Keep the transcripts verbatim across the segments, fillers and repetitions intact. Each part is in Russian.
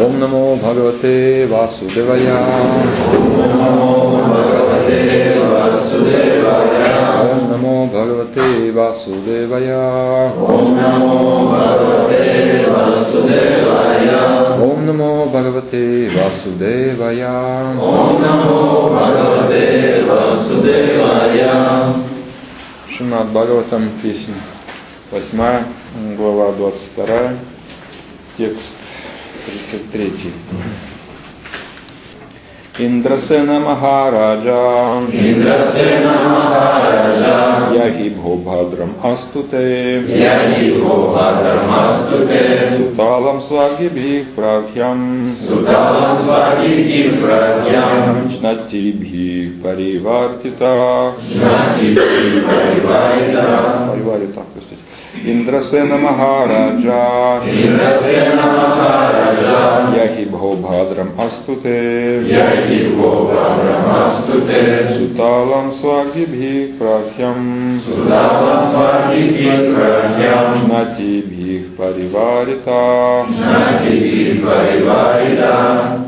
Om Namo Bhagavate Vasudevaya. Om Namo Bhagavate Vasudevaya. Om Namo Bhagavate Vasudevaya. Om Namo Bhagavate Vasudevaya. Om Namo Bhagavate Vasudevaya. Шримад Бхагаватам, песня восьмая, глава двадцать вторая, текст тридцать третий. Индрасена Махараджа, Индрасена Махараджа, Яхи Бхобхадрам Астуте, Яхи Бхобхадрам Астуте, Суталам Свагибхих Пракьям, Суталам Свагибхих Пракьям, Жнатибхих Паривартита, Жнатибхих Париварита, Париварита, простите. Индрасена Махараджа, Индрасена Махараджа, Яхи Бхобхадрам Астуте, Яхи Бхобхадрам Астуте, Суталам Свагибхих Пракьям, Суталам Свагибхих Пракьям, Жнатибхих Париварита, Жнатибхих Париварита.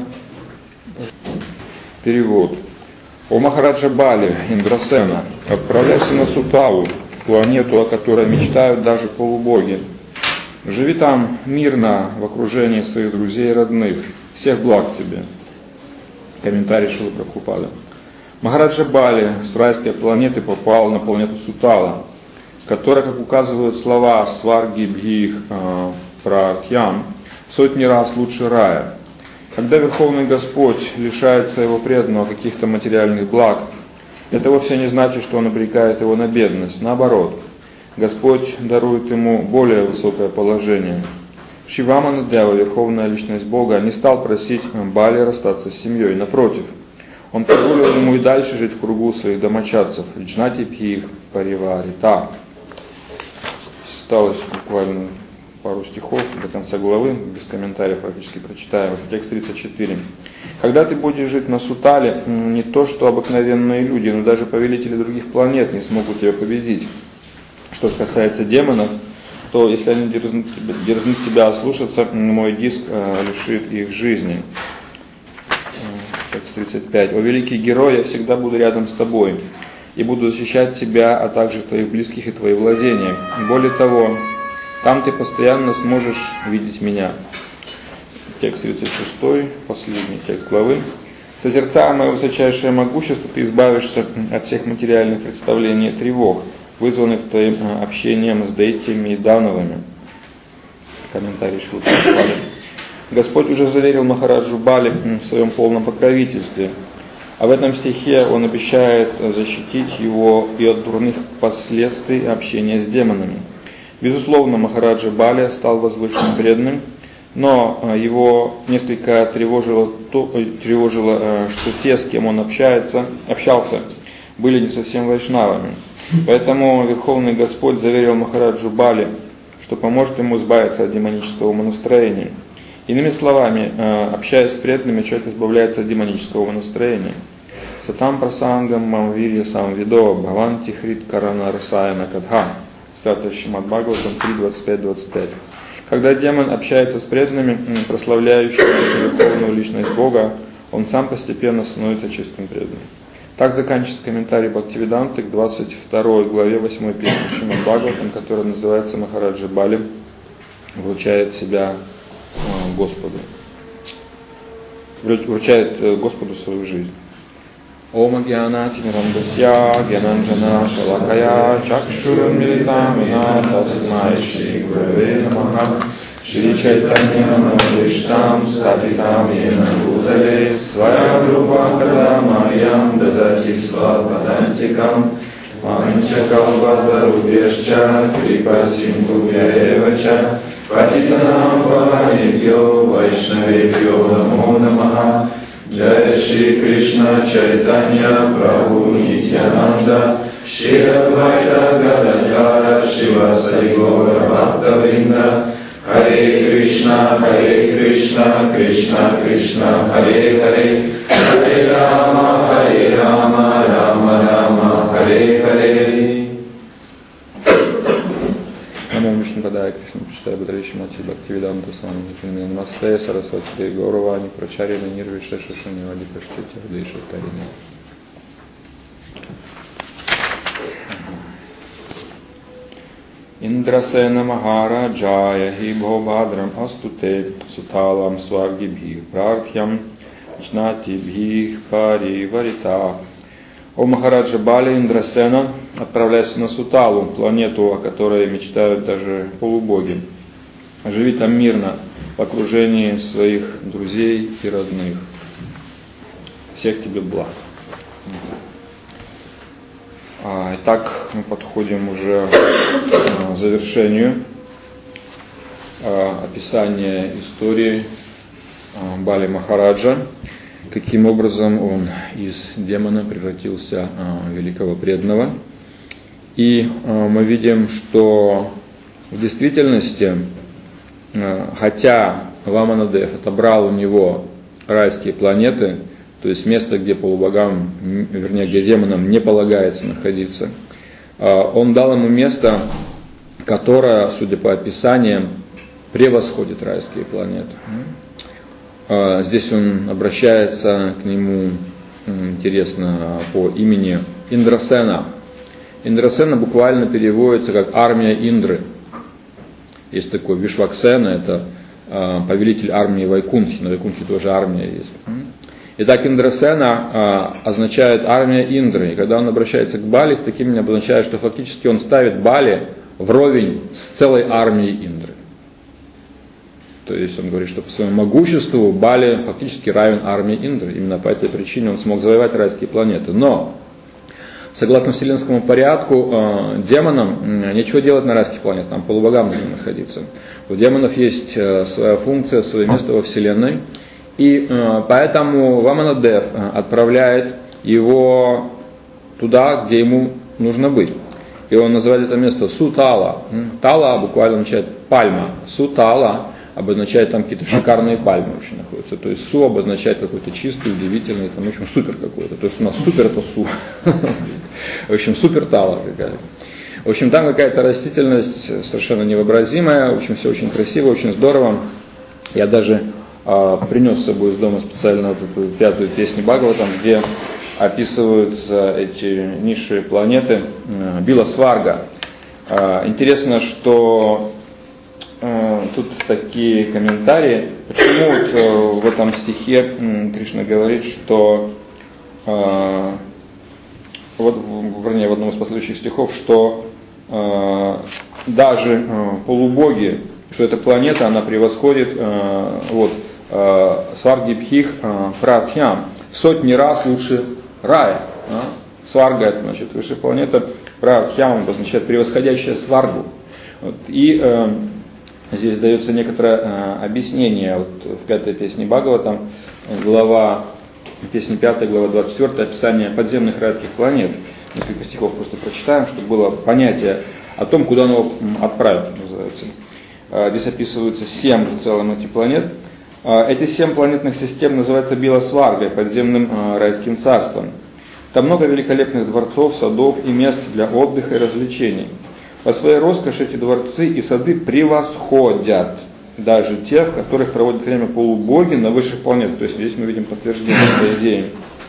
Перевод. О Махараджа Бали, Индрасена, отправляйся на Суталу, планету, о которой мечтают даже полубоги. Живи там мирно, в окружении своих друзей и родных. Всех благ тебе. Комментарий Шрила Прабхупады. Махараджа Бали с райской планеты попал на планету Сутала, которая, как указывают слова Сварги Бхих э, Пракьям, сотни раз лучше рая. Когда Верховный Господь лишает своего преданного каких-то материальных благ, это вовсе не значит, что он обрекает его на бедность. Наоборот, Господь дарует ему более высокое положение. Шиваманадева, Верховная Личность Бога, не стал просить Бали расстаться с семьей. Напротив, он позволил ему и дальше жить в кругу своих домочадцев. Джнатибхих Париварита. Осталось буквально пару стихов до конца главы, без комментариев практически прочитаем. Текст тридцать четыре. Когда ты будешь жить на Сутале, не то что обыкновенные люди, но даже повелители других планет не смогут тебя победить. Что же касается демонов, то если они дерзнут, дерзнут тебя ослушаться, мой диск э, лишит их жизни. Текст тридцать пять. О великий герой, я всегда буду рядом с тобой и буду защищать тебя, а также твоих близких и твои владения. Более того, там ты постоянно сможешь видеть меня. Текст тридцать шесть, последний текст главы. Созерцая мое высочайшее могущество, ты избавишься от всех материальных представлений и тревог, вызванных твоим общением с дейтями и дановыми. Комментарий Шрилы Прабхупады. Господь уже заверил Махараджу Бали в своем полном покровительстве, а в этом стихе он обещает защитить его и от дурных последствий общения с демонами. Безусловно, Махараджа Бали стал возвышенным преданным, но его несколько тревожило, то, тревожило, что те, с кем он общается, общался, были не совсем вайшнавами. Поэтому Верховный Господь заверил Махараджу Бали, что поможет ему избавиться от демонического умонастроения. Иными словами, общаясь с преданными, человек избавляется от демонического умонастроения. Сатам прасангам мамвирья самвидо бхаванти хрит карана расаяна кадха. Святая Шримад Бхагаватам три двадцать пять двадцать пять. Когда демон общается с преданными, прославляющими Верховную Личность Бога, он сам постепенно становится чистым преданным. Так заканчивается комментарий Бхактивиданты к двадцать второй главе восьмой песни Шримад Бхагаватам, которая называется «Махараджа Бали вручает себя Господу». Вручает Господу свою жизнь. Ома Гьянати Мирандасья Гьянанджана Шалакая Чакшурам Милитамина Тасмай Шри Гураве Намаха Шри Чайтанья Манавиштам Стапитам Йена Бхутале Свая Рупа Кадамаям Дадати Свападантикам Манчакалбадарубешча Крипа Синдхубьяевача Патитанам Паванебьо Вайшнавебьо Намо Намаха Джай Шри Кришна Чайтанья Прабху Нитьянанда Шри Адвайта Гададхара Шивасади Гора Бхактавринда Харе Кришна, Харе Кришна, Кришна Кришна, Харе Харе, Харе Рама, Харе Рама, Рама Рама, Харе Харе. Намо Вишну Падая. Нитая Кришна Пичтая Бадриши Мати Бхактивиданта Свами Намасте Сарасвати Деви Гауравани Прачарьяна Нирвиша Шашани Вади Паштити Адиша Тарина. Индрасена Махараджая Хибхо Бхадрам Астуте Суталам Сваргибхир Прархьям Чнатибхих Париварита. О Махараджа Бали, Индрасена, отправляйся на Суталу, планету, о которой мечтают даже полубоги. Живи там мирно, в окружении своих друзей и родных. Всех тебе благ. Итак, мы подходим уже к завершению описания истории Бали Махараджа, каким образом он из демона превратился в великого преданного. И мы видим, что в действительности, хотя Ваманадев отобрал у него райские планеты, то есть место, где полубогам, вернее, где демонам не полагается находиться, он дал ему место, которое, судя по описаниям, превосходит райские планеты. Здесь он обращается к нему, интересно, по имени Индрасена. Индрасена буквально переводится как армия Индры. Есть такой Вишваксена, это повелитель армии Вайкунтхи, на Вайкунтхе тоже армия есть. Итак, Индрасена означает армия Индры. И когда он обращается к Бали, с таким обозначает, что фактически он ставит Бали вровень с целой армией Индры. То есть он говорит, что по своему могуществу Бали фактически равен армии Индры. Именно по этой причине он смог завоевать райские планеты. Но, согласно вселенскому порядку, демонам нечего делать на райских планетах, там полубогам нужно находиться. У демонов есть своя функция, свое место во Вселенной. И поэтому Ваманадев отправляет его туда, где ему нужно быть. И он называет это место Сутала. Тала буквально означает пальма. Сутала обозначает там какие-то шикарные пальмы вообще находятся. То есть Су обозначает какой-то чистый, удивительный, там, в общем, супер какой-то. То есть у нас супер это Су. В общем, супер Тала какая-то. В общем, там какая-то растительность совершенно невообразимая. В общем, все очень красиво, очень здорово. Я даже а, принес с собой из дома специально вот эту пятую песню Бхагаватам, где описываются эти низшие планеты Биласварга. А, интересно, что тут такие комментарии, почему вот в этом стихе Кришна говорит, что, вот, вернее, в одном из последующих стихов, что даже полубоги, что эта планета, она превосходит вот, Сваргибхих Прабхьям сотни раз лучше рая. Сварга, это значит высшая планета, Прабхьям обозначает превосходящая Сваргу. Вот, и здесь дается некоторое э, объяснение. Вот в пятой песне Бхагаватам, глава, песня пятая, глава двадцать четыре, описание подземных райских планет. Несколько стихов просто прочитаем, чтобы было понятие о том, куда он его отправит, называется. Э, здесь описываются семь в целом этих планет. Э, эти семь планетных систем называются Биласваргой, подземным э, райским царством. Там много великолепных дворцов, садов и мест для отдыха и развлечений. По своей роскоши эти дворцы и сады превосходят даже тех, в которых проводят время полубоги на высших планетах. То есть здесь мы видим подтверждение этой идеи.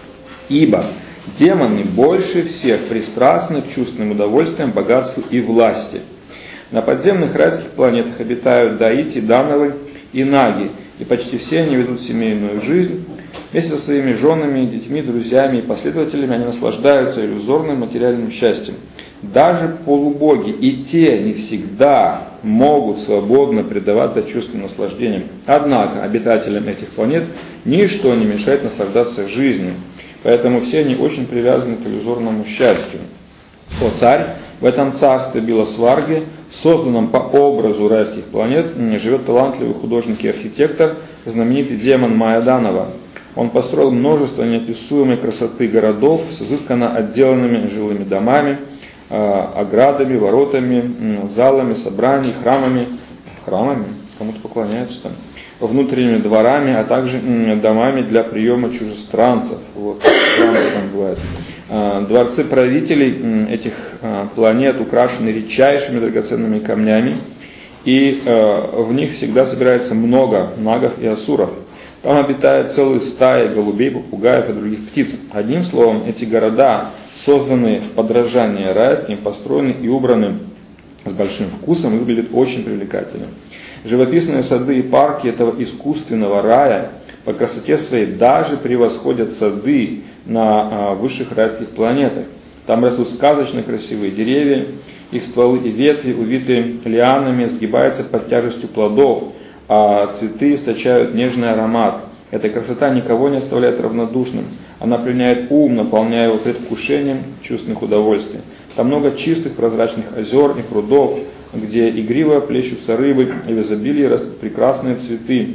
Ибо демоны больше всех пристрастны к чувственным удовольствиям, богатству и власти. На подземных райских планетах обитают даити, дановы и наги, и почти все они ведут семейную жизнь. Вместе со своими женами, детьми, друзьями и последователями они наслаждаются иллюзорным материальным счастьем. Даже полубоги и те не всегда могут свободно предаваться чувственным наслаждениям. Однако обитателям этих планет ничто не мешает наслаждаться жизнью. Поэтому все они очень привязаны к иллюзорному счастью. О царь, в этом царстве Биласварги, созданном по образу райских планет, живет талантливый художник и архитектор, знаменитый демон Майяданава. Он построил множество неописуемой красоты городов с изысканно отделанными жилыми домами, оградами, воротами, залами, собраниями, храмами, храмами, кому-то поклоняются там, внутренними дворами, а также домами для приема чужестранцев. Вот, там бывает. Дворцы правителей этих планет украшены редчайшими драгоценными камнями и э, в них всегда собирается много нагов и асуров. Там обитают целые стаи голубей, попугаев и других птиц. Одним словом, эти города, созданные в подражание райским, построены и убраны с большим вкусом, и выглядят очень привлекательно. Живописные сады и парки этого искусственного рая по красоте своей даже превосходят сады на высших райских планетах. Там растут сказочно красивые деревья, их стволы и ветви, увиты лианами, сгибаются под тяжестью плодов, а цветы источают нежный аромат. Эта красота никого не оставляет равнодушным. Она пленяет ум, наполняя его предвкушением чувственных удовольствий. Там много чистых прозрачных озер и прудов, где игриво плещутся рыбы, и в изобилии растут прекрасные цветы.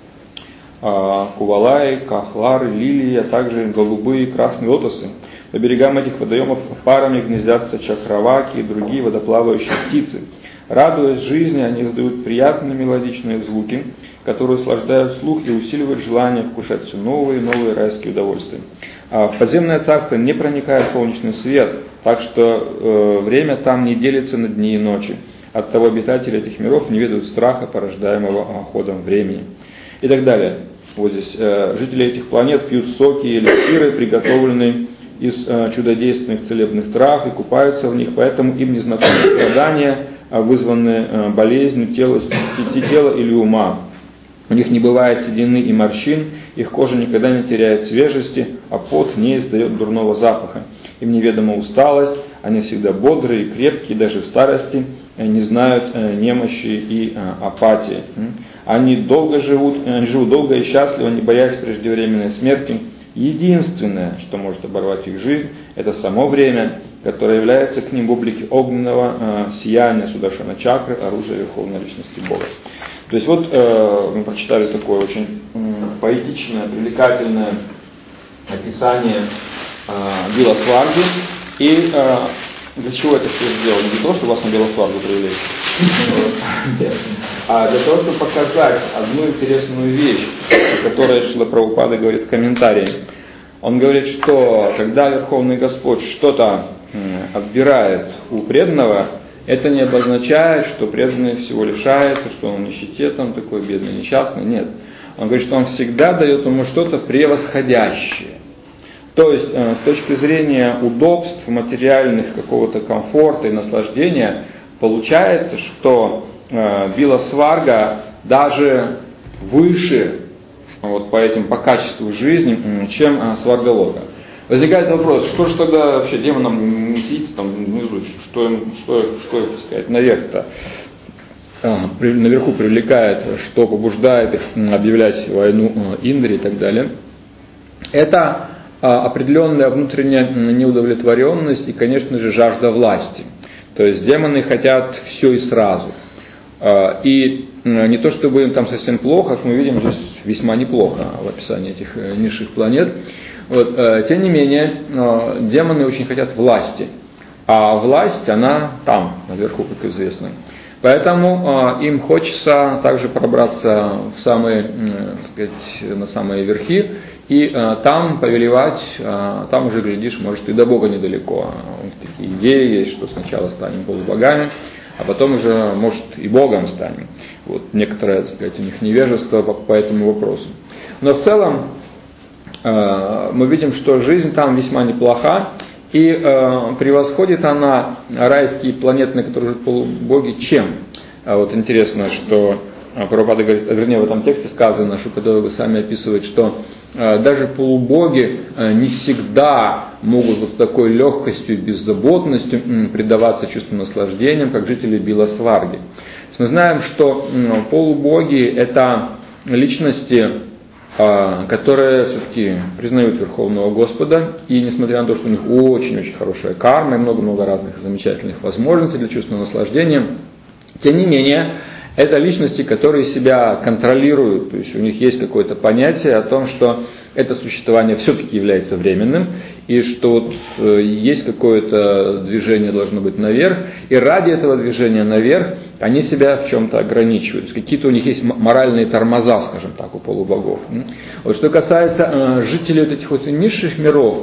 Кувалаи, кахлары, лилии, а также голубые и красные лотосы. По берегам этих водоемов парами гнездятся чакраваки и другие водоплавающие птицы. Радуясь жизни, они издают приятные мелодичные звуки, которые услаждают слух и усиливают желание вкушать все новые и новые райские удовольствия. А в подземное царство не проникает солнечный свет, так что э, время там не делится на дни и ночи. Оттого обитатели этих миров не ведают страха, порождаемого ходом времени. И так далее. Вот здесь э, жители этих планет пьют соки и эликсиры, приготовленные из э, чудодейственных целебных трав, и купаются в них, поэтому им не знакомы страдания, вызванные э, болезнью тела, тела или ума. У них не бывает седины и морщин, их кожа никогда не теряет свежести, а пот не издает дурного запаха. Им неведома усталость, они всегда бодрые и крепкие, даже в старости не знают немощи и апатии. Они долго живут, они живут долго и счастливо, не боясь преждевременной смерти. Единственное, что может оборвать их жизнь, это само время, которое является к ним в облике огненного сияния Судашана чакры, оружия Верховной Личности Бога. То есть вот э, мы прочитали такое очень э, поэтичное, привлекательное описание э, Биласварги. И э, для чего это все сделано? Не для того, чтобы вас на Биласваргу привлечь, а для того, чтобы показать одну интересную вещь, о которой Шрила Прабхупада говорит в комментарии. Он говорит, что когда Верховный Господь что-то отбирает у преданного, это не обозначает, что преданный всего лишается, что он в нищете, там такой бедный, несчастный. Нет. Он говорит, что он всегда дает ему что-то превосходящее. То есть, э, с точки зрения удобств, материальных, какого-то комфорта и наслаждения, получается, что э, Биласварга даже выше вот, по этим, по качеству жизни, чем э, Сваргалока. Возникает вопрос, что же тогда вообще демонам не сидится там внизу, что им, что, что их, так сказать, наверх-то, а, при, наверху привлекает, что побуждает их объявлять войну Индре и так далее. Это а, определенная внутренняя неудовлетворенность и, конечно же, жажда власти. То есть демоны хотят все и сразу. А, и не то чтобы им там совсем плохо, как мы видим, здесь весьма неплохо в описании этих низших планет. Вот, э, тем не менее, э, демоны очень хотят власти, а власть, она там, наверху, как известно. Поэтому э, им хочется также пробраться в самые, э, так сказать, на самые верхи и э, там повелевать, э, там уже, глядишь, может и до Бога недалеко. У них такие идеи есть, что сначала станем полубогами, а потом уже, может, и Богом станем. Вот, некоторое, так сказать, у них невежество по, по этому вопросу. Но в целом, мы видим, что жизнь там весьма неплоха, и э, превосходит она райские планеты, на которых живут полубоги, чем? А вот интересно, что Прабхупада говорит, вернее, в этом тексте сказано, Шукадева Госвами описывает, что э, даже полубоги э, не всегда могут вот такой легкостью и беззаботностью э, предаваться чувству наслаждениям, как жители Биласварги. Мы знаем, что э, полубоги – это личности, которые все-таки признают Верховного Господа, и несмотря на то, что у них очень-очень хорошая карма и много-много разных замечательных возможностей для чувственного наслаждения, тем не менее, это личности, которые себя контролируют, то есть у них есть какое-то понятие о том, что это существование все-таки является временным, и что вот есть какое-то движение должно быть наверх, и ради этого движения наверх они себя в чем-то ограничивают. То есть какие-то у них есть моральные тормоза, скажем так, у полубогов. Вот что касается э, жителей вот этих вот низших миров,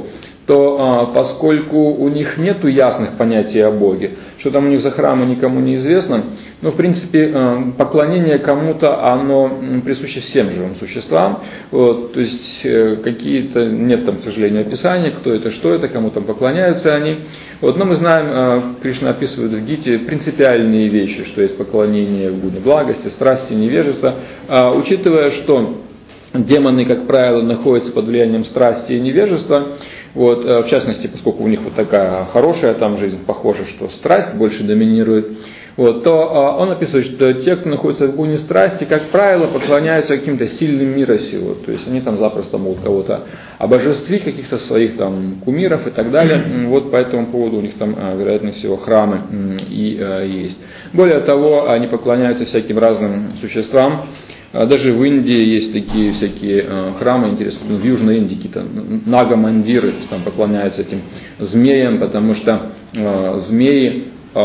то поскольку у них нет ясных понятий о Боге, что там у них за храмы никому не известно, но в принципе поклонение кому-то, оно присуще всем живым существам. Вот, то есть какие-то, нет там, к сожалению, описания, кто это, что это, кому там поклоняются они. Вот, но мы знаем, Кришна описывает в Гите принципиальные вещи, что есть поклонение в гуне благости, страсти, невежества, учитывая, что демоны, как правило, находятся под влиянием страсти и невежества. Вот, в частности, поскольку у них вот такая хорошая там жизнь, похоже, что страсть больше доминирует, вот, то он описывает, что те, кто находится в гуне страсти, как правило, поклоняются каким-то сильным миросилам. То есть они там запросто могут кого-то обожествить, каких-то своих там кумиров и так далее. Вот по этому поводу у них там, вероятнее всего, храмы и есть. Более того, они поклоняются всяким разным существам. Даже в Индии есть такие всякие храмы, интересно, в Южной Индии какие-то нага-мандиры, там поклоняются этим змеям, потому что э, змеи, э,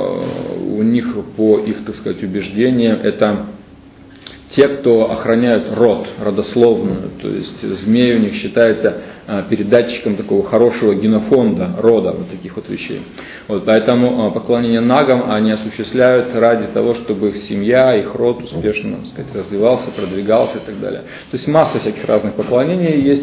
у них по их, так сказать, убеждениям, это те, кто охраняют род, родословную, то есть змеи у них считается передатчиком такого хорошего генофонда рода, вот таких вот вещей. Вот, поэтому поклонение нагам они осуществляют ради того, чтобы их семья, их род успешно, так сказать, развивался, продвигался и так далее. То есть масса всяких разных поклонений есть,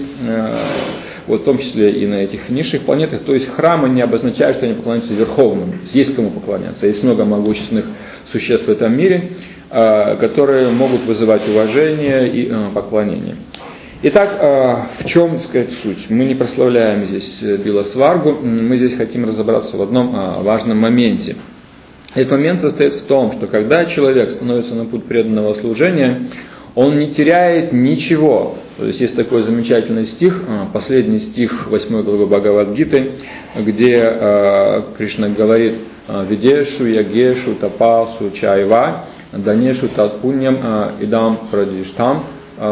вот, в том числе и на этих низших планетах. То есть храмы не обозначают, что они поклоняются верховному. Есть кому поклоняться. Есть много могущественных существ в этом мире, которые могут вызывать уважение и поклонение. Итак, в чем, так сказать, суть? Мы не прославляем здесь Биласваргу, мы здесь хотим разобраться в одном важном моменте. Этот момент состоит в том, что когда человек становится на путь преданного служения, он не теряет ничего. То есть есть такой замечательный стих, последний стих восьмой главы Бхагавад-гиты, где Кришна говорит: «Видешу, ягешу, тапасу, чайва, данешу татпуньям, идам прадиштам».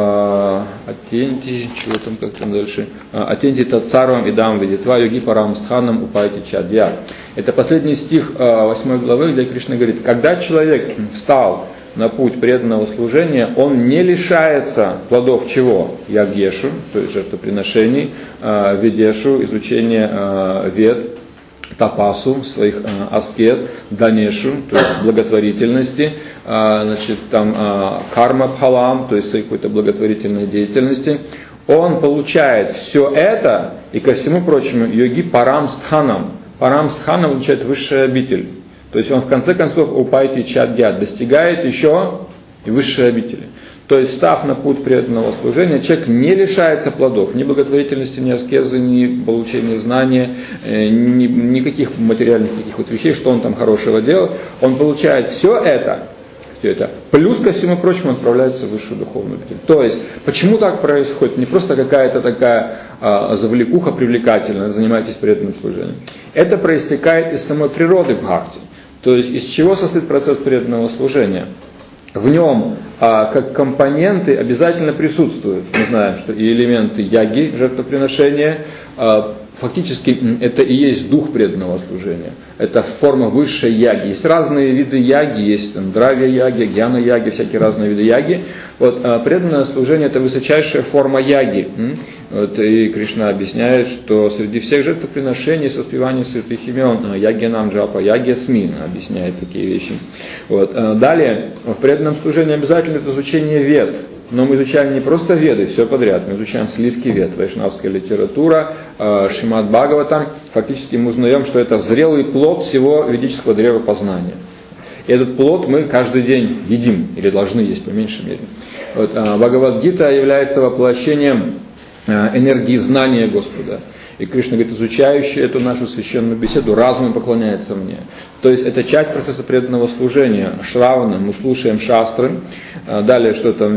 Атенти, чего там, как там дальше? Атенти татсарвам идам видитва йоги парам стханам упайти чадья. Это последний стих восьмой главы, где Кришна говорит: когда человек встал на путь преданного служения, он не лишается плодов чего? Ягешу, то есть жертвоприношений, видешу, изучения вед, тапасу, своих аскет, данешу, то есть благотворительности, значит, там карма пхалам, то есть своей какой-то благотворительной деятельности, он получает все это, и ко всему прочему, йоги парам стханам. Парам стханам означает высшая обитель. То есть он в конце концов упайти чадья достигает еще и высшей обители. То есть, став на путь преданного служения, человек не лишается плодов, ни благотворительности, ни аскезы, ни получения знания, ни, никаких материальных таких вот вещей, что он там хорошего делал. Он получает все это, все это, плюс ко всему прочему он отправляется в высшую духовную обитель. То есть, почему так происходит? Не просто какая-то такая а, завлекуха привлекательная, занимаетесь преданным служением. Это проистекает из самой природы бхакти. То есть, из чего состоит процесс преданного служения? В нем, а, как компоненты, обязательно присутствуют. Мы знаем, что и элементы яги, жертвоприношения, а, фактически это и есть дух преданного служения. Это форма высшей яги. Есть разные виды яги, есть там, дравья яги, гьяна яги, всякие разные виды яги. Вот, а, преданное служение — это высочайшая форма яги. Вот, и Кришна объясняет, что среди всех жертвоприношений с воспеванием святых имен яги нам джапа, яги смин, объясняет такие вещи. Вот. Далее, в преданном служении обязательно это изучение вед. Но мы изучаем не просто веды, все подряд, мы изучаем сливки вед, вайшнавская литература, Шримад Бхагаватам. Фактически мы узнаем, что это зрелый плод всего ведического древа познания. И этот плод мы каждый день едим, или должны есть, по меньшей мере. Вот, Бхагавад-гита является воплощением энергии знания Господа. И Кришна говорит: изучающий эту нашу священную беседу разумом поклоняется мне. То есть это часть процесса преданного служения. Шравана, мы слушаем шастры. Далее что там?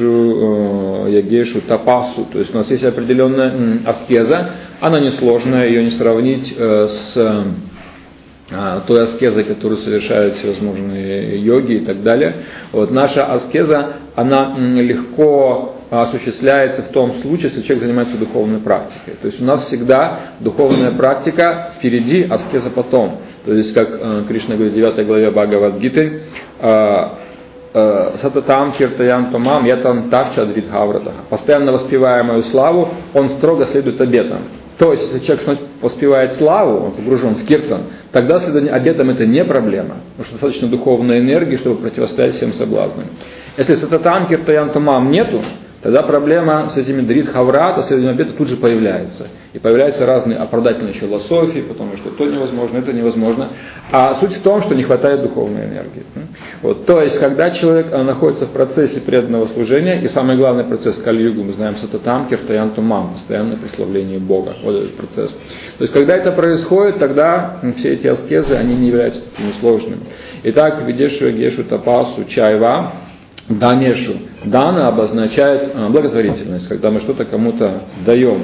Видешу, ягешу, тапасу. То есть у нас есть определенная аскеза. Она несложная, ее не сравнить с той аскезой, которую совершают всевозможные йоги и так далее. Вот, наша аскеза, она легко осуществляется в том случае, если человек занимается духовной практикой. То есть у нас всегда духовная практика впереди, аскеза потом. То есть, как э, Кришна говорит в девятой главе Бхагавад-гиты, «Сататам киртаям томам ятам тавча адридхавратах». Постоянно воспевая мою славу, он строго следует обетам. То есть, если человек воспевает славу, он погружен в киртан, тогда следование обетам это не проблема, потому что достаточно духовной энергии, чтобы противостоять всем соблазнам. Если сататан, киртаян, тумам нету, тогда проблема с этими дрит хаврата, следованием обета тут же появляется. И появляются разные оправдательные философии, потому что то невозможно, это невозможно. А суть в том, что не хватает духовной энергии. Вот. То есть, когда человек находится в процессе преданного служения, и самый главный процесс Кали-югу, мы знаем сататам, киртаян, тумам, постоянное прославление Бога. Вот этот процесс. То есть, когда это происходит, тогда все эти аскезы, они не являются такими сложными. Итак, видешу, гешу, тапасу, чайва, данешу. Дана обозначает благотворительность, когда мы что-то кому-то даем.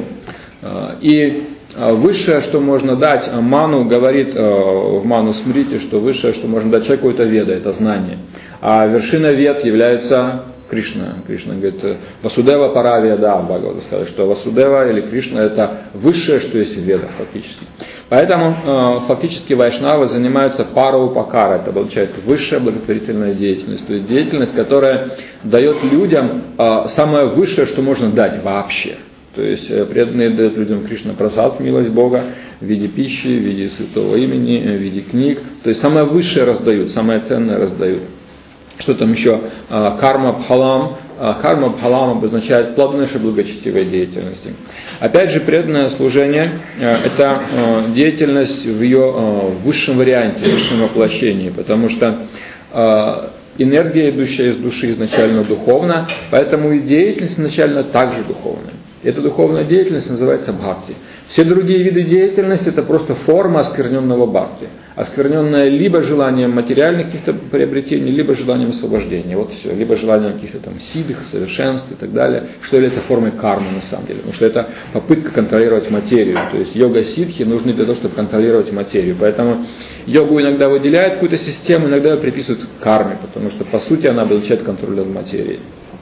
И высшее, что можно дать, ману говорит в ману смрити, что высшее, что можно дать человеку, это веда, это знание. А вершина вед является Кришна. Кришна говорит, Васудева Паравия, да, Бхагавата сказал, что Васудева или Кришна это высшее, что есть в ведах фактически. Поэтому фактически вайшнавы занимаются параупакара, это означает высшая благотворительная деятельность. То есть деятельность, которая дает людям самое высшее, что можно дать вообще. То есть преданные дают людям Кришна прасад, милость Бога, в виде пищи, в виде святого имени, в виде книг. То есть самое высшее раздают, самое ценное раздают. Что там еще? Карма бхалам. Карма бхалам обозначает плоды нашей благочестивой деятельности. Опять же, преданное служение – это деятельность в ее высшем варианте, высшем воплощении, потому что энергия, идущая из души, изначально духовна, поэтому и деятельность изначально также духовная. Эта духовная деятельность называется бхакти. Все другие виды деятельности – это просто форма оскверненного бхакти. Оскверненная либо желанием материальных каких-то приобретений, либо желанием освобождения. Вот все. Либо желанием каких-то там сиддх, совершенств и так далее. Что является формой кармы на самом деле. Потому что это попытка контролировать материю. То есть йога-сиддхи нужны для того, чтобы контролировать материю. Поэтому йогу иногда выделяют какую-то систему, иногда ее приписывают к карме. Потому что по сути она обладает контролем материи.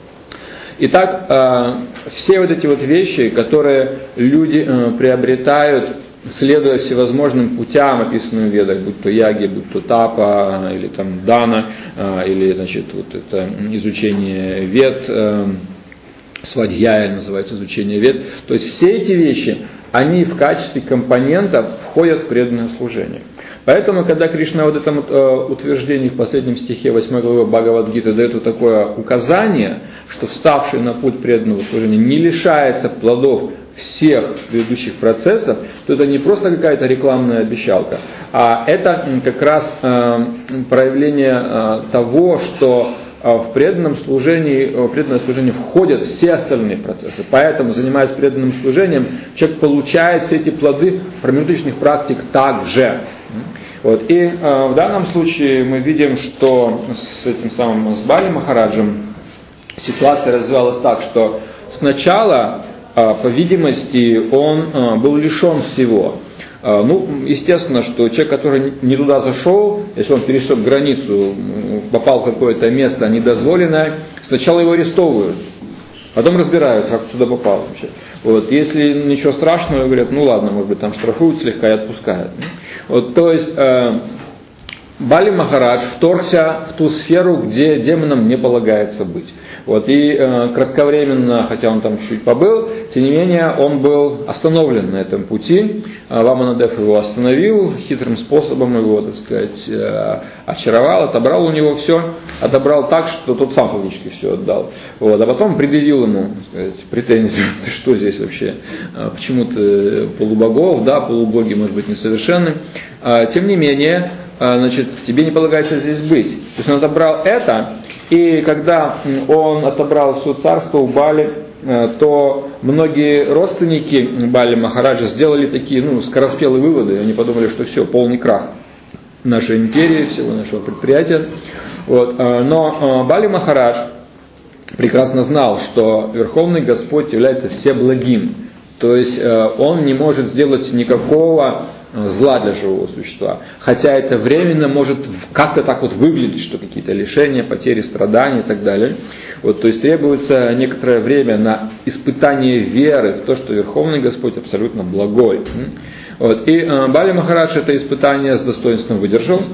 Итак, все вот эти вот вещи, которые люди приобретают, следуя всевозможным путям, описанным в ведах, будь то яги, будь то тапа, или там дана, или значит, вот это изучение вед, свадьяя называется изучение вед. То есть все эти вещи, они в качестве компонентов входят в преданное служение. Поэтому, когда Кришна в вот этом вот, утверждении в последнем стихе восьмой главы Бхагавад-гиты дает вот такое указание, что вставший на путь преданного служения не лишается плодов всех предыдущих процессов, то это не просто какая-то рекламная обещалка, а это как раз э, проявление э, того, что в преданном служении, в преданное служение входят все остальные процессы. Поэтому, занимаясь преданным служением, человек получает все эти плоды промежуточных практик также. Вот. И э, в данном случае мы видим, что с этим самым с Бали Махараджем ситуация развивалась так, что сначала, э, по видимости, он э, был лишен всего. Э, ну, естественно, что человек, который не туда зашел, если он пересек границу, попал в какое-то место недозволенное, сначала его арестовывают, потом разбирают, как сюда попал вообще. Вот. Если ничего страшного, говорят, ну ладно, может быть, там штрафуют слегка и отпускают. Вот, то есть э, Бали Махарадж вторгся в ту сферу, где демонам не полагается быть. Вот, и э, кратковременно, хотя он там чуть побыл, тем не менее он был остановлен на этом пути. Ваманадев его остановил, хитрым способом его, так сказать, э, очаровал, отобрал у него все, отобрал так, что тот сам фактически все отдал. Вот, а потом предъявил ему, так сказать, претензию, ты что здесь вообще, почему ты полубогов, да, полубоги, может быть, несовершенны. А, тем не менее, значит, тебе не полагается здесь быть. То есть он отобрал это, и когда он отобрал все царство у Бали, то многие родственники Бали Махараджа сделали такие, ну, скороспелые выводы. Они подумали, что все, полный крах нашей империи, всего нашего предприятия. Вот. Но Бали Махарадж прекрасно знал, что Верховный Господь является всеблагим. То есть он не может сделать никакого зла для живого существа. Хотя это временно может как-то так вот выглядеть, что какие-то лишения, потери, страдания и так далее. Вот, то есть требуется некоторое время на испытание веры в то, что Верховный Господь абсолютно благой. Вот. И э, Бали Махарадж это испытание с достоинством выдержал.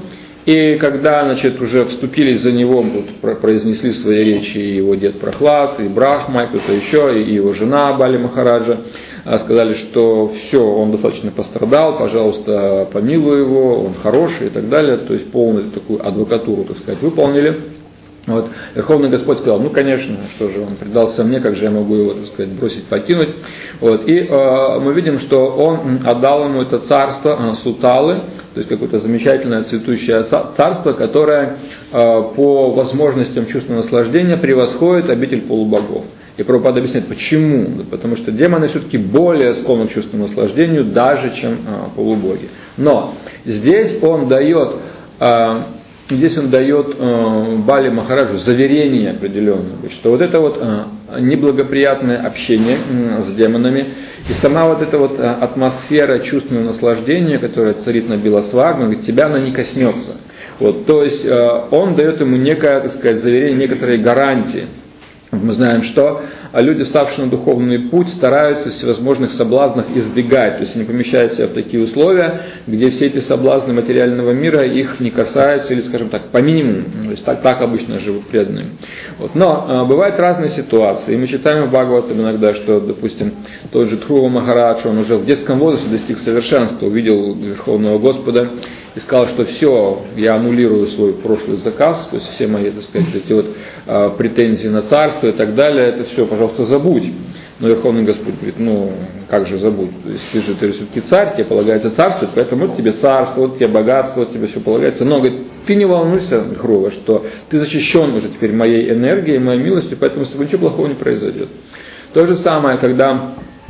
И когда, значит, уже вступились за него, вот, произнесли свои речи и его дед Прохлад, и Брахма, и кто-то еще, и его жена Бали Махараджа, сказали, что все, он достаточно пострадал, пожалуйста, помилуй его, он хороший и так далее. То есть полную такую адвокатуру, так сказать, выполнили. Вот. Верховный Господь сказал, ну конечно, что же, он предался мне, как же я могу его, так сказать, бросить, покинуть. Вот. И э, мы видим, что он отдал ему это царство э, Суталы, то есть какое-то замечательное цветущее царство, которое э, по возможностям чувственного наслаждения превосходит обитель полубогов. И Прабхупада объясняет, почему? Да потому что демоны все-таки более склонны к чувственному наслаждению, даже чем э, полубоги. Но здесь он дает... Э, Здесь он дает э, Бали Махараджу заверение определенное, что вот это вот э, неблагоприятное общение э, с демонами и сама вот эта вот э, атмосфера чувственного наслаждения, которая царит на Биласвагме, говорит, тебя она не коснется. Вот, то есть э, он дает ему некое, так сказать, заверение, некоторые гарантии. Мы знаем, что люди, вставшие на духовный путь, стараются всевозможных соблазнов избегать. То есть они помещают себя в такие условия, где все эти соблазны материального мира их не касаются, или, скажем так, по минимуму. То есть так, так обычно живут преданные. Вот. Но э, бывают разные ситуации. И мы читаем в Бхагаватам иногда, что, допустим, тот же Трува Махарадж, он уже в детском возрасте достиг совершенства, увидел Верховного Господа и сказал, что все, я аннулирую свой прошлый заказ, то есть все мои, так сказать, эти вот э, претензии на царство и так далее, это все, пожалуйста, забудь. Но Верховный Господь говорит, ну, как же забудь? То есть ты же, ты же все-таки царь, тебе полагается царство, поэтому вот тебе царство, вот тебе богатство, вот тебе все полагается. Но, говорит, ты не волнуйся, Хрува, что ты защищен уже теперь моей энергией, моей милостью, поэтому с тобой ничего плохого не произойдет. То же самое, когда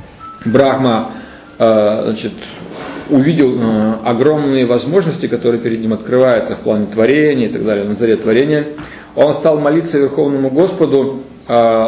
Брахма, э, значит, увидел э, огромные возможности, которые перед ним открываются в плане творения и так далее, на заре творения, он стал молиться Верховному Господу э,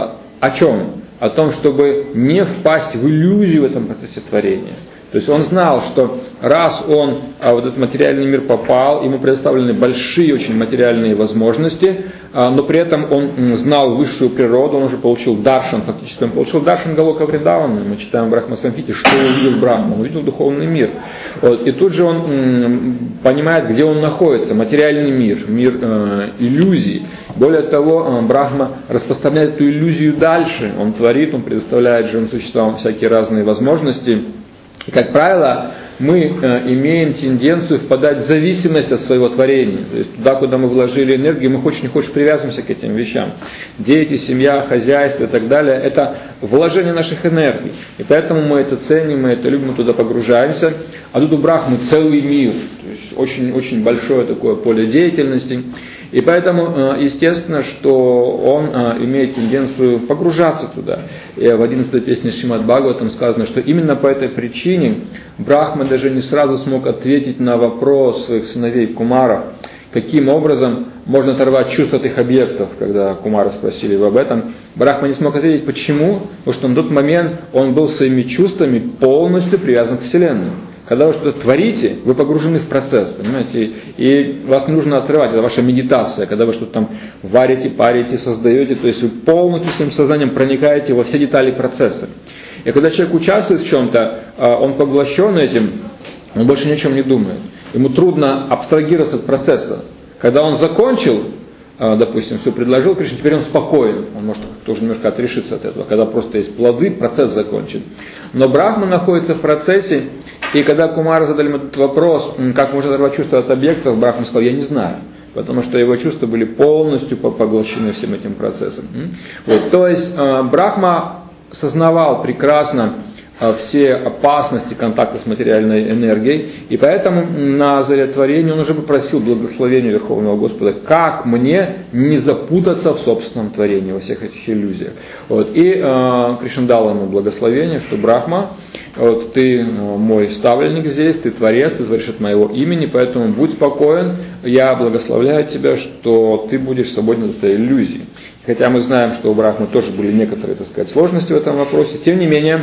о чем? О том, чтобы не впасть в иллюзию в этом процессе творения. То есть он знал, что раз он а, в этот материальный мир попал, ему предоставлены большие очень материальные возможности, а, но при этом он знал высшую природу, он уже получил даршан, фактически он получил даршан Галока Вриндавана. Мы читаем в Брахма Самхите, что увидел Брахма, он увидел духовный мир. Вот. И тут же он м, понимает, где он находится, материальный мир, мир э, иллюзий. Более того, Брахма распространяет эту иллюзию дальше, он творит, он предоставляет живым существам всякие разные возможности. И, как правило, мы э, имеем тенденцию впадать в зависимость от своего творения. То есть туда, куда мы вложили энергию, мы хочешь не хочешь привязываемся к этим вещам. Дети, семья, хозяйство и так далее – это вложение наших энергий. И поэтому мы это ценим, мы это любим, мы туда погружаемся. А тут у Брахмы целый мир, то есть очень-очень большое такое поле деятельности. И поэтому, естественно, что он имеет тенденцию погружаться туда. И в одиннадцатой песне Шримад Бхагаватам сказано, что именно по этой причине Брахма даже не сразу смог ответить на вопрос своих сыновей Кумаров, каким образом можно оторвать чувства от их объектов, когда Кумары спросили его об этом. Брахма не смог ответить, почему, потому что на тот момент он был своими чувствами полностью привязан к Вселенной. Когда вы что-то творите, вы погружены в процесс, понимаете, и вас не нужно отрывать, это ваша медитация, когда вы что-то там варите, парите, создаете, то есть вы полностью своим сознанием проникаете во все детали процесса. И когда человек участвует в чем-то, он поглощен этим, он больше ни о чем не думает. Ему трудно абстрагироваться от процесса. Когда он закончил, допустим, все предложил Кришне, теперь он спокоен, он может тоже немножко отрешиться от этого, когда просто есть плоды, процесс закончен. Но Брахма находится в процессе, и когда Кумары задали ему этот вопрос, как можно оторвать чувства от объектов, Брахма сказал, я не знаю, потому что его чувства были полностью поглощены всем этим процессом. Вот. То есть Брахма сознавал прекрасно все опасности контакта с материальной энергией, и поэтому на заре творения он уже попросил благословения Верховного Господа, как мне не запутаться в собственном творении, во всех этих иллюзиях. Вот. И э, Кришна дал ему благословение, что Брахма, вот, ты э, мой ставленник здесь, ты творец, ты творишь от моего имени, поэтому будь спокоен, я благословляю тебя, что ты будешь свободен от этой иллюзии. Хотя мы знаем, что у Брахмы тоже были некоторые, так сказать, сложности в этом вопросе, тем не менее,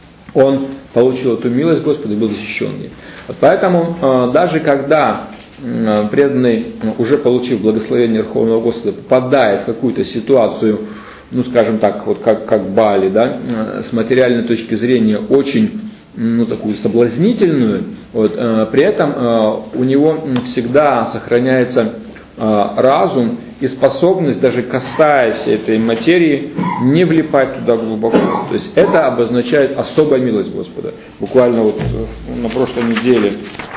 он получил эту милость Господа и был защищенный. Вот поэтому э, даже когда э, преданный, уже получив благословение Верховного Господа, попадает в какую-то ситуацию, ну скажем так, вот как, как Бали, да, э, с материальной точки зрения очень ну, такую соблазнительную, вот, э, при этом э, у него всегда сохраняется э, разум и способность, даже касаясь этой материи, не влипать туда глубоко. То есть это обозначает особая милость Господа. Буквально вот на прошлой неделе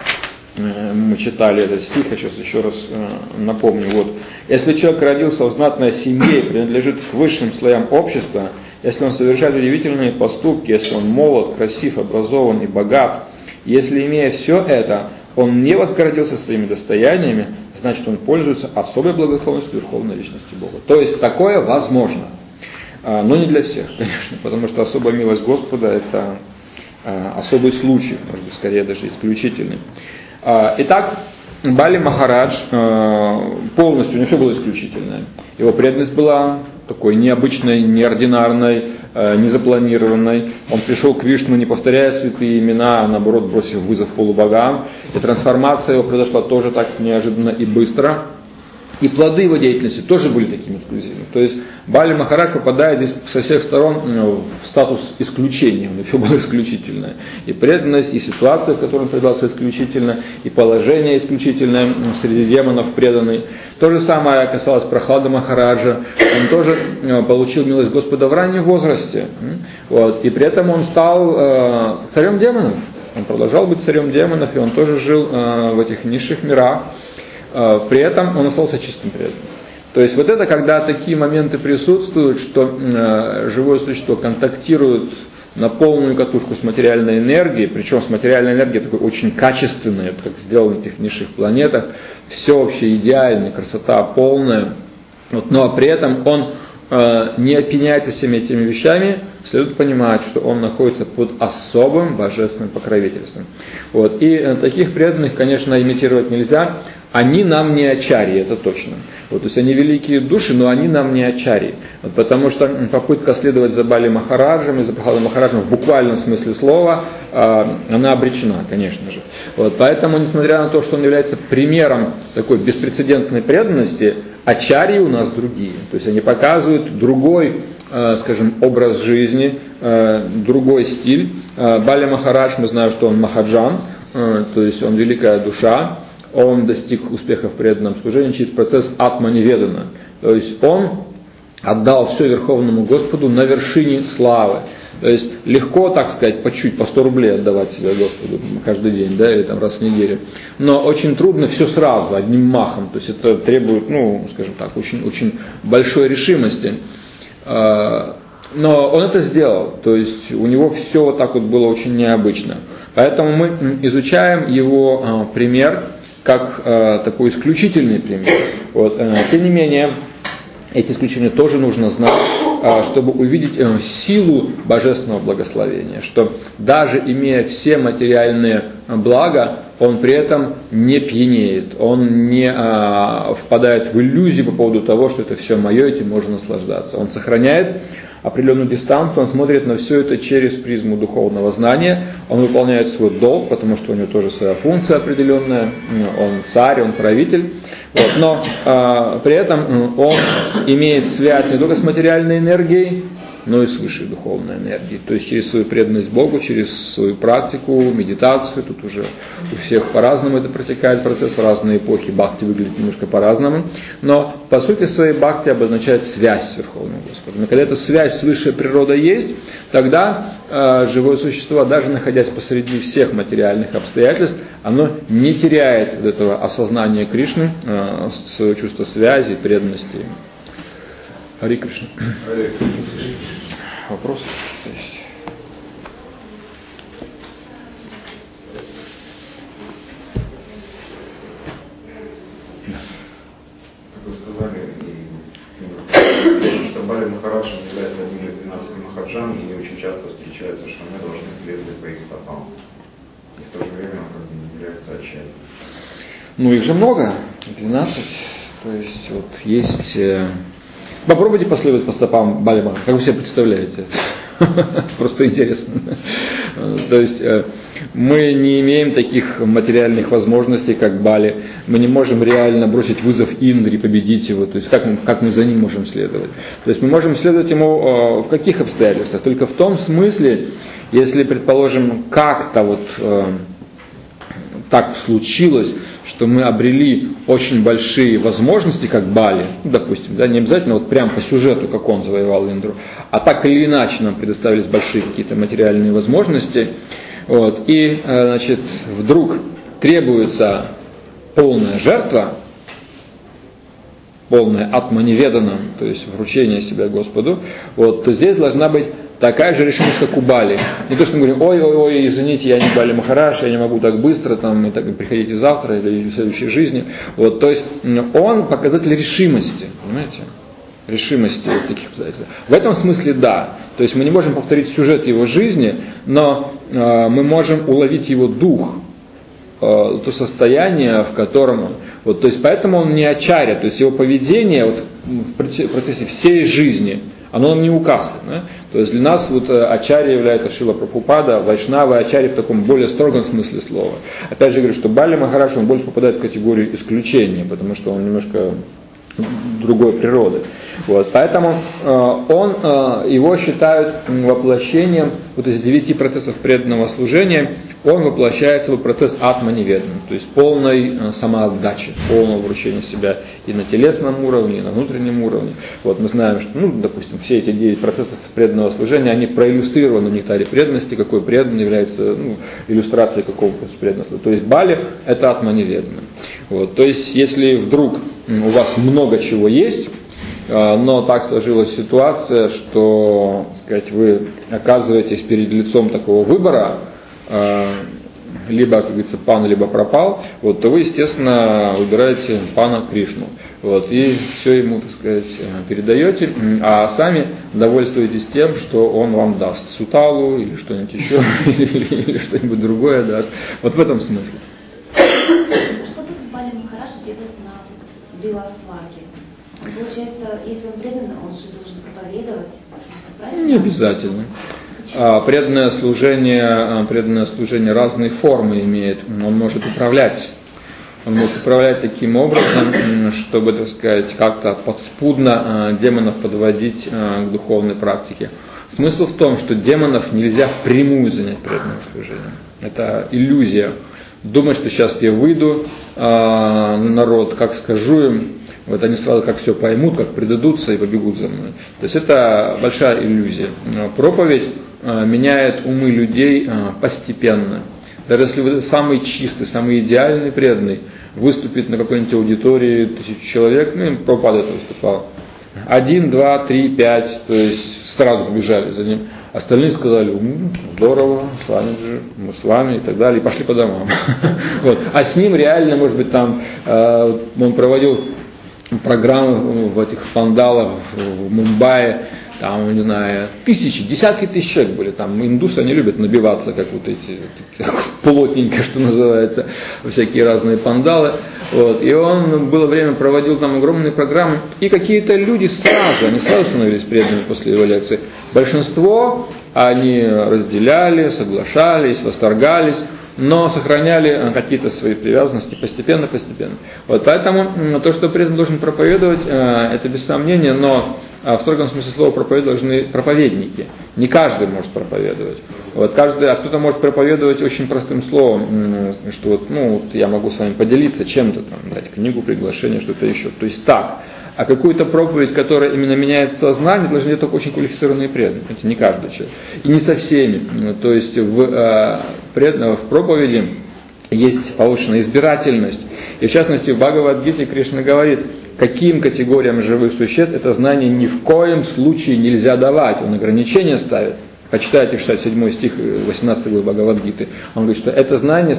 мы читали этот стих, я сейчас еще раз напомню. Вот. Если человек родился в знатной семье и принадлежит к высшим слоям общества, если он совершает удивительные поступки, если он молод, красив, образован и богат, если, имея все это, он не возгордился своими достояниями, значит, он пользуется особой благосклонностью Верховной Личности Бога. То есть такое возможно, но не для всех, конечно, потому что особая милость Господа – это особый случай, может быть, скорее даже исключительный. Итак, Бали Махарадж полностью, у него все было исключительное. Его преданность была такой необычной, неординарной, незапланированной. Он пришел к Вишну, не повторяя святые имена, а наоборот бросив вызов полубогам. И трансформация его произошла тоже так неожиданно и быстро. И плоды его деятельности тоже были такими эксклюзивными. То есть Бали Махарадж попадает здесь со всех сторон в статус исключения. У него все было исключительное. И преданность, и ситуация, в которой он предался, исключительно, и положение исключительное среди демонов преданный. То же самое касалось Прохлады Махараджа. Он тоже получил милость Господа в раннем возрасте. Вот. И при этом он стал э, царем демонов. Он продолжал быть царем демонов, и он тоже жил э, в этих низших мирах. При этом он остался чистым преданным. То есть вот это, когда такие моменты присутствуют, что э, живое существо контактирует на полную катушку с материальной энергией, причем с материальной энергией такой очень качественной, как сделано на этих низших планетах, все вообще идеально, красота полная, вот, но при этом он э, не опьяняется всеми этими вещами, следует понимать, что он находится под особым божественным покровительством. Вот. И э, таких преданных, конечно, имитировать нельзя. Они нам не ачарьи, это точно. Вот, то есть они великие души, но они нам не ачарьи. Вот, потому что попытка следовать за Бали Махараджем и за Прохладой Махараджем в буквальном смысле слова, э, она обречена, конечно же. Вот, поэтому, несмотря на то, что он является примером такой беспрецедентной преданности, ачарьи у нас другие. То есть они показывают другой, э, скажем, образ жизни, э, другой стиль. Э, Бали Махарадж, мы знаем, что он Махаджан, э, то есть он великая душа. Он достиг успеха в преданном служении через процесс атманиведана. То есть он отдал все Верховному Господу на вершине славы. То есть легко, так сказать, по чуть, по сто рублей отдавать себя Господу каждый день, да, или там раз в неделю. Но очень трудно все сразу, одним махом. То есть это требует, ну, скажем так, очень, очень большой решимости. Но он это сделал. То есть у него все вот так вот было очень необычно. Поэтому мы изучаем его пример как э, такой исключительный пример. Вот, э, тем не менее, эти исключения тоже нужно знать, э, чтобы увидеть э, силу божественного благословения, что даже имея все материальные блага, он при этом не пьянеет, он не э, впадает в иллюзию по поводу того, что это все мое, этим можно наслаждаться. Он сохраняет определенную дистанцию, он смотрит на все это через призму духовного знания, он выполняет свой долг, потому что у него тоже своя функция определенная, он царь, он правитель, вот, но э, при этом он имеет связь не только с материальной энергией, но и с высшей духовной энергией, то есть через свою преданность Богу, через свою практику, медитацию. Тут уже у всех по-разному это протекает процесс, в разные эпохи бхакти выглядит немножко по-разному, но по сути своей бхакти обозначает связь с Верховным Господом. И когда эта связь с высшей природой есть, тогда э, живое существо, даже находясь посреди всех материальных обстоятельств, оно не теряет вот этого осознания Кришны, э, свое чувство связи, преданности. Хари Кришна. Вопросы есть? Как вы сказали, что Бали Махарадж является одним из двенадцати махаджан, и очень часто встречается, что мы должны следовать по их стопам. И в то же время он как бы не является ачарьей. Ну их же много, двенадцать. То есть вот есть... Попробуйте последовать по стопам Бали Махараджа, как вы себе представляете. Просто интересно. То есть мы не имеем таких материальных возможностей, как Бали. Мы не можем реально бросить вызов Индре, победить его. То есть как мы, как мы за ним можем следовать? То есть мы можем следовать ему в каких обстоятельствах? Только в том смысле, Если, предположим, как-то вот э, так случилось, что мы обрели очень большие возможности, как Бали, ну, допустим, да, не обязательно вот прям по сюжету, как он завоевал Индру, а так или иначе нам предоставились большие какие-то материальные возможности, вот, и, значит, вдруг требуется полная жертва, полное атманиведанам, то есть вручение себя Господу, вот, то здесь должна быть такая же решимость, как у Бали. Не то, что мы говорим, ой-ой-ой, извините, я не Бали Махарадж, я не могу так быстро, там, и так, приходите завтра или в следующей жизни. Вот, то есть он показатель решимости, понимаете? Решимости в таких обстоятельствах. В этом смысле да. То есть мы не можем повторить сюжет его жизни, но э, мы можем уловить его дух, э, то состояние, в котором он. Вот, то есть поэтому он не ачарья, то есть его поведение вот, в процессе всей жизни, оно нам не указано. Да? То есть для нас вот ачарья является Шрила Прабхупада, вайшнавы, ачарьи в таком более строгом смысле слова. Опять же говорю, что Бали Махарадж, он больше попадает в категорию исключения, потому что он немножко другой природы. Вот. Поэтому э, он, э, его считают воплощением вот из девяти процессов преданного служения, он воплощается в процесс атманиведана, то есть полной э, самоотдачи, полного вручения себя и на телесном уровне, и на внутреннем уровне. Вот мы знаем, что, ну, допустим, все эти девять процессов преданного служения, они проиллюстрированы в нектаре преданности, какой преданный является, ну, иллюстрацией какого-то преданного. То есть Бали – это атманиведана. Вот. То есть если вдруг у вас много чего есть, но так сложилась ситуация, что, так сказать, вы оказываетесь перед лицом такого выбора, либо, как говорится, пан, либо пропал, вот, то вы, естественно, выбираете пана Кришну. Вот, и все ему, так сказать, передаете, а сами довольствуетесь тем, что он вам даст. Суталу или что-нибудь еще, или, или что-нибудь другое даст. Вот в этом смысле. Что будет Бали Махарадж делать на Биласваге? Получается, если он преданный, он же должен проповедовать. Правильно? Не обязательно. Преданное служение, преданное служение разные формы имеет. Он может управлять. Он может управлять таким образом, чтобы, так сказать, как-то подспудно демонов подводить к духовной практике. Смысл в том, что демонов нельзя впрямую занять преданным служением. Это иллюзия. Думать, что сейчас я выйду на народ, как скажу им, вот они сразу как все поймут, как предадутся и побегут за мной. То есть это большая иллюзия. Проповедь меняет умы людей постепенно. Даже если вы самый чистый, самый идеальный преданный выступит на какой-нибудь аудитории тысячу человек, ну, им Прабхупада это выступал. Один, два, три, пять, то есть сразу побежали за ним. Остальные сказали, ну, здорово, с вами же, мы с вами и так далее, и пошли по домам. Вот. А с ним реально, может быть, там э, он проводил программы в этих пандалах в Мумбаи, там, не знаю, тысячи, десятки тысяч человек были. Там индусы, они любят набиваться, как вот эти, плотненько, что называется, всякие разные пандалы. Вот. И он было время проводил там огромные программы, и какие-то люди сразу, они сразу становились преданными после его лекции. Большинство они разделяли, соглашались, восторгались, но сохраняли какие-то свои привязанности постепенно-постепенно. Вот, поэтому то, что преданный должен проповедовать, это без сомнения, но в строгом смысле слова проповедовать должны проповедники. Не каждый может проповедовать. Вот, каждый, а кто-то может проповедовать очень простым словом, что вот, ну, вот я могу с вами поделиться чем-то, там, дать книгу, приглашение, что-то еще. То есть так. А какую-то проповедь, которая именно меняет сознание, должны делать только очень квалифицированные преданные. Это не каждый человек. И не со всеми. То есть в, э, в проповеди есть повышенная избирательность. И в частности в Бхагавад-гите Кришна говорит, каким категориям живых существ это знание ни в коем случае нельзя давать. Он ограничения ставит. Почитайте шестьдесят седьмой стих восемнадцатой главы Бхагавад-гиты. Он говорит, что это знание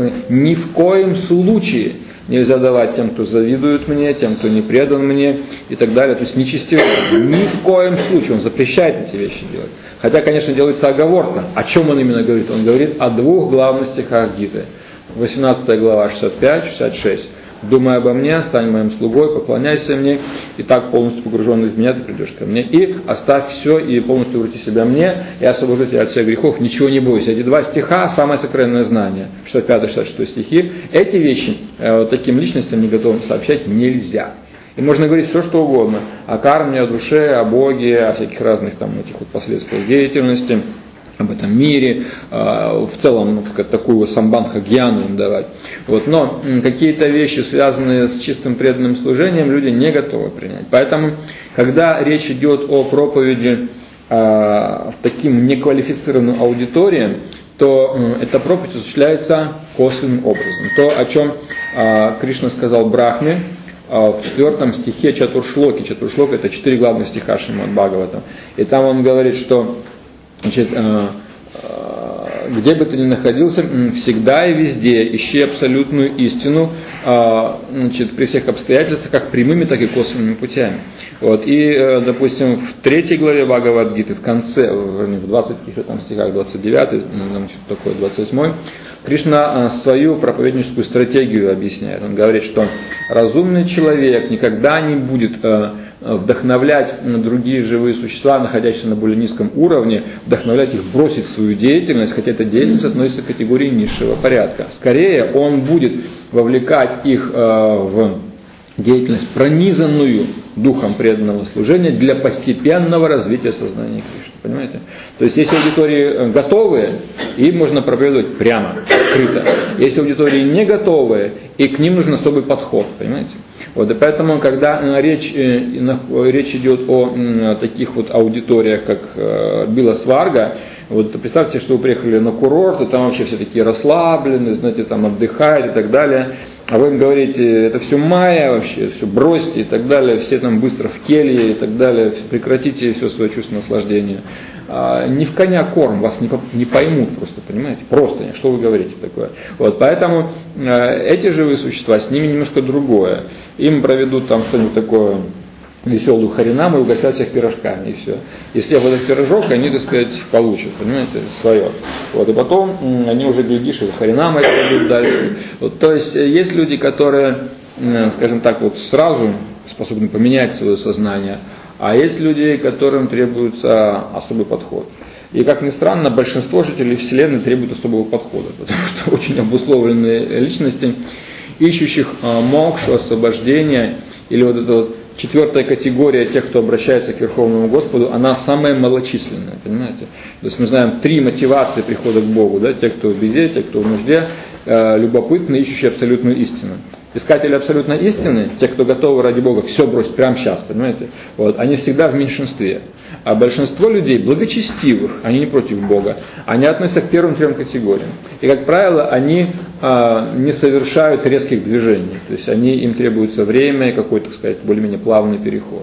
ни в коем случае нельзя давать тем, кто завидует мне, тем, кто не предан мне и так далее. То есть нечестивым. Ни в коем случае. Он запрещает эти вещи делать. Хотя, конечно, делается оговорка. О чем он именно говорит? Он говорит о двух главных стихах Гиты. восемнадцатая глава, шестьдесят пять шестьдесят шесть. Думай обо мне, стань моим слугой, поклоняйся мне, и так полностью погруженный в меня ты придешь ко мне. И оставь все, и полностью врати себя мне, и освобожу тебя от всех грехов, ничего не бойся. Эти два стиха, самое сокровенное знание, шестьдесят пятый шестьдесят шестой стихи, эти вещи э, вот таким личностям не готовым сообщать нельзя. И можно говорить все, что угодно, о карме, о душе, о Боге, о всяких разных там этих вот последствиях деятельности. об этом мире, в целом такую самбандха гьяну им давать. Вот. Но какие-то вещи, связанные с чистым преданным служением, люди не готовы принять. Поэтому, когда речь идет о проповеди в таким неквалифицированным аудиториям, то эта проповедь осуществляется косвенным образом. То, о чем Кришна сказал Брахме в четвертом стихе Чатуршлоки. Чатуршлока — это четыре главных стиха Шримад Бхагаватам. И там он говорит, что значит, где бы ты ни находился, всегда и везде ищи абсолютную истину, значит, при всех обстоятельствах, как прямыми, так и косвенными путями. Вот. И, допустим, в третьей главе Бхагавад-гиты, в конце, в двадцати стихах, двадцать девятый, значит, такой двадцать восьмой, Кришна свою проповедническую стратегию объясняет. Он говорит, что разумный человек никогда не будет вдохновлять другие живые существа, находящиеся на более низком уровне, вдохновлять их бросить свою деятельность, хотя эта деятельность относится к категории низшего порядка. Скорее, он будет вовлекать их в деятельность, пронизанную духом преданного служения для постепенного развития сознания Кришны. Понимаете? То есть, если аудитории готовые, им можно проповедовать прямо, открыто. Если аудитории не готовые, и к ним нужен особый подход. Понимаете? Вот, и поэтому, когда речь, речь идет о таких вот аудиториях, как Биласварга, вот представьте, что вы приехали на курорт, и там вообще все такие расслабленные, знаете, там отдыхают и так далее. А вы им говорите, это все майя вообще, все бросьте и так далее, все там быстро в келье и так далее, прекратите все свое чувство наслаждения. А, не в коня корм, вас не, не поймут просто, понимаете, просто, что вы говорите такое. Вот, поэтому э, эти живые существа, с ними немножко другое. Им проведут там что-нибудь такое, веселую харинаму и угостят всех пирожками, и все. И съев этот пирожок, они, так сказать, получат, понимаете, свое. Вот, и потом м, они уже, глядишь, и харинамой пойдут дальше. Вот, то есть, есть люди, которые, м, скажем так, вот сразу способны поменять свое сознание, а есть люди, которым требуется особый подход. И, как ни странно, большинство жителей Вселенной требуют особого подхода, потому что очень обусловленные личности, ищущих э, мокшу, освобождения, или вот это вот четвертая категория тех, кто обращается к Верховному Господу, она самая малочисленная, понимаете? То есть мы знаем три мотивации прихода к Богу, да? Те, кто в беде, те, кто в нужде, э, любопытные, ищущие абсолютную истину. Искатели абсолютной истины, те, кто готовы ради Бога все бросить прямо сейчас, понимаете? Вот, они всегда в меньшинстве. А большинство людей благочестивых, они не против Бога, они относятся к первым трем категориям. И, как правило, они а, не совершают резких движений. То есть они, им требуется время и какой-то, так сказать, более-менее плавный переход.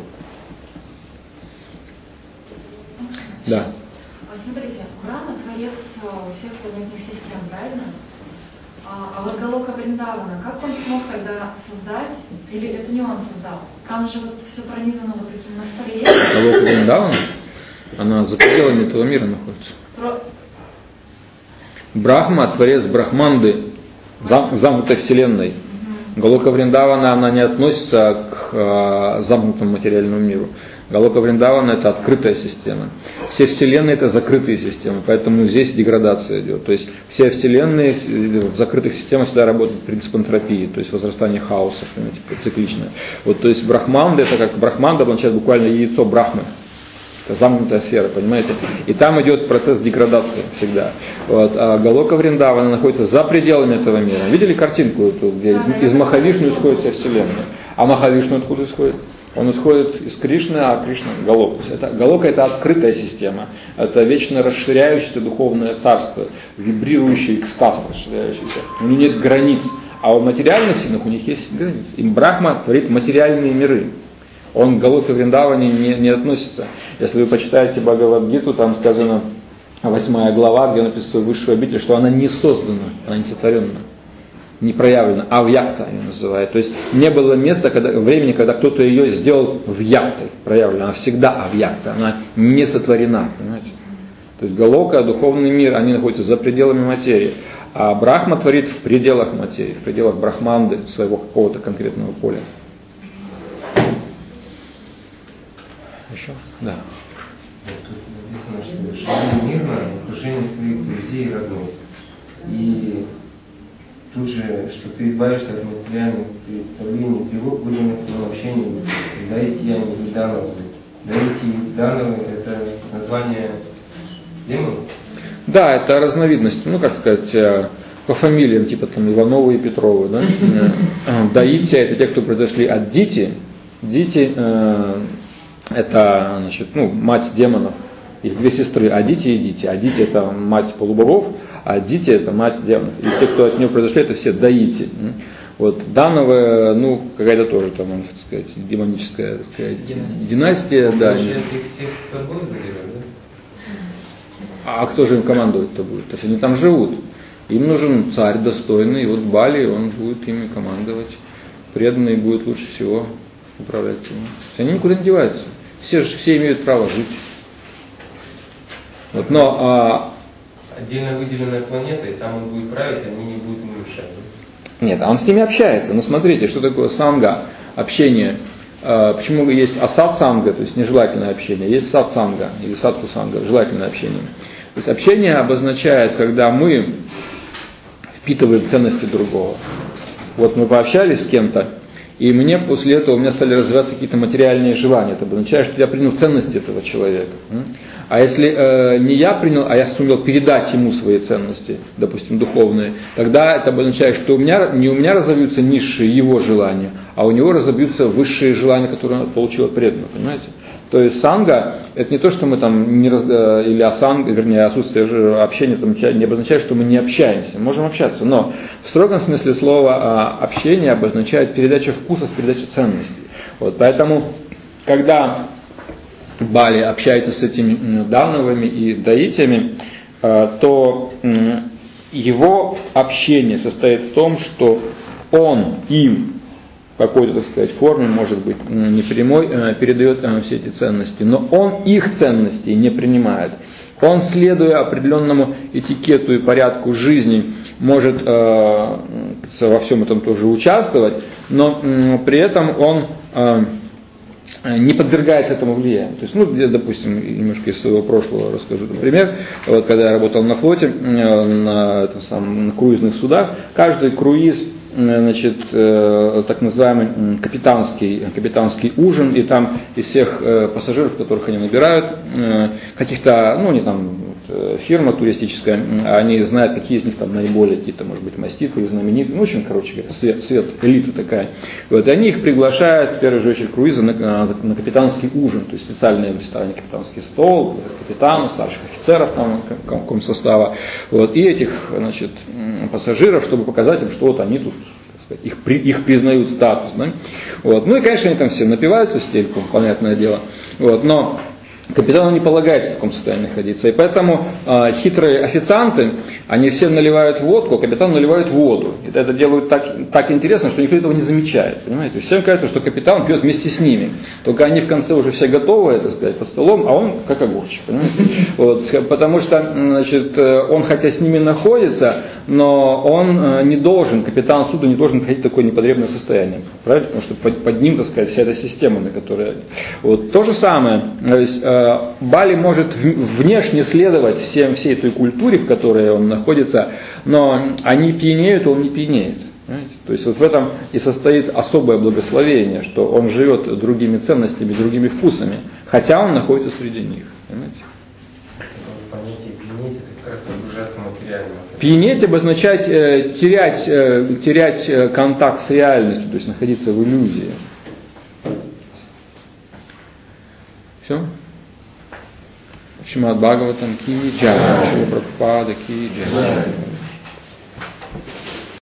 Да. Смотрите, Брахма творец всех планетных систем, правильно? А, а вот Галока Вриндавана, как он смог тогда создать, или это не он создал? Там же вот все пронизано вот таким настроением. Галока Вриндавана, она за пределами этого мира находится. Про... Брахма, творец Брахманды, зам, замкнутой вселенной. Угу. Галока Вриндавана, она не относится к э, замкнутому материальному миру. Галока Вриндавана — это открытая система. Все вселенные — это закрытые системы, поэтому здесь деградация идет. То есть все вселенные в закрытых системах всегда работает принцип энтропии, то есть возрастание хаоса, понимаете, цикличное. Вот, то есть Брахманда — это как Брахманда обозначает буквально яйцо Брахмы. Это замкнутая сфера, понимаете? И там идет процесс деградации всегда. Вот. А Галока Вриндавана находится за пределами этого мира. Видели картинку эту, где из, из Махавишну исходит вся вселенная? А Махавишну откуда исходит? Он исходит из Кришны, а Кришна — Галока. Это, Галока — это открытая система. Это вечно расширяющееся духовное царство, вибрирующий экстаз расширяющийся. У него нет границ. А у материальных сильных у них есть границы. Им Брахма творит материальные миры. Он к Галоке Вриндаване не, не относится. Если вы почитаете Бхагавад-гиту, там сказано, восьмая глава, где написано высшую обитель, что она не создана, она не сотворена, не проявлена, а вьякта ее называют. То есть не было места, когда, времени, когда кто-то ее сделал вьяктой, проявлена. Она всегда авьякта, она не сотворена. Понимаете? То есть Галока, духовный мир, они находятся за пределами материи. А Брахма творит в пределах материи, в пределах Брахманды, своего какого-то конкретного поля. Еще? Да. Тут написано, что живи мирно в окружении своих друзей и родных. И тут же, что ты избавишься от материальных представлений, тревог, вызванных твоим общением. Дайтияне и Дановы. Дайтияне и Дановы — это название демонов? Да, это разновидность, ну, как сказать, по фамилиям, типа там Ивановы и Петровы, да? Даития — это те, кто произошли от Дити. Дити э, это, значит, ну, мать демонов. Их две сестры, Адити и Дити. Адити — это мать полубогов, а Дити — это мать демонов. И те, кто от нее произошли, это все Даити. Вот Дановы, ну, какая-то тоже там, так сказать, демоническая, так сказать, династия. династия да. Получается, их всех с собой заберет, да? А кто же им командовать-то будет? То есть они там живут. Им нужен царь достойный, и вот Бали, он будет ими командовать. Преданный будет лучше всего управлять ими. То есть они никуда не деваются. Все, все имеют право жить. Вот, но, а... Отдельно выделенная планета, и там он будет править, они не будут ему мешать. Нет, а он с ними общается. Но смотрите, что такое санга, общение. Почему есть асат-санга, то есть нежелательное общение, есть сат-санга или сатсу-санга, желательное общение. То есть общение обозначает, когда мы впитываем ценности другого. Вот мы пообщались с кем-то, и мне после этого у меня стали развиваться какие-то материальные желания. Это обозначает, что я принял ценности этого человека. А если э, не я принял, а я сумел передать ему свои ценности, допустим, духовные, тогда это обозначает, что у меня, не у меня разовьются низшие его желания, а у него разобьются высшие желания, которые он получил от преданных, понимаете? То есть санга — это не то, что мы там не раз, или асанга, вернее, отсутствие общения там, не обозначает, что мы не общаемся. Мы можем общаться, но в строгом смысле слова общение обозначает передача вкусов, передача ценностей. Вот, поэтому, когда Бали общается с этими Дановыми и Даитями, то его общение состоит в том, что он им в какой-то, так сказать, форме, может быть, не прямой, передает все эти ценности, но он их ценности не принимает. Он, следуя определенному этикету и порядку жизни, может э, во всем этом тоже участвовать, но э, при этом он э, не подвергается этому влиянию. То есть, ну, я, допустим, немножко из своего прошлого расскажу. Например, вот когда я работал на флоте, на, этом самом, на круизных судах, каждый круиз, значит, э, так называемый капитанский, капитанский ужин, и там из всех э, пассажиров, которых они набирают, э, каких-то, ну, не там, фирма туристическая, они знают, какие из них там наиболее какие-то, может быть, мастифы или знаменитые, ну, в общем, короче говоря, свет, свет элита такая. Вот, и они их приглашают, в первую же очередь, круиза на, на капитанский ужин, то есть специальный в ресторане капитанский стол, капитанов, старших офицеров там, комсостава, вот, и этих, значит, пассажиров, чтобы показать им, что вот они тут, так сказать, их, при, их признают статус. Да? Вот. Ну и, конечно, они там все напиваются в стельку, понятное дело, вот, но капитану не полагается в таком состоянии находиться. И поэтому э, хитрые официанты, они все наливают водку, а капитану наливают воду. И это делают так, так интересно, что никто этого не замечает. Понимаете? Всем кажется, что капитан пьет вместе с ними. Только они в конце уже все готовы, так сказать, под столом, а он как огурчик. Вот. Потому что, значит, он хотя с ними находится, но он не должен, капитан суда не должен приходить в такое непотребное состояние. Правильно? Потому что под, под ним, так сказать, вся эта система, на которой... Вот. То же самое. То есть, Бали может внешне следовать всем, всей той культуре, в которой он находится, но они пьянеют, он не пьянеет. Понимаете? То есть вот в этом и состоит особое благословение, что он живет другими ценностями, другими вкусами, хотя он находится среди них. Понимаете? Понятие пьянеть — это как раз погружаться в материальное. Пьянеть обозначает э, терять, э, терять э, контакт с реальностью, то есть находиться в иллюзии. Все? Шримад Бхагаватам ки джай, Шрила Прабхупада ки джай.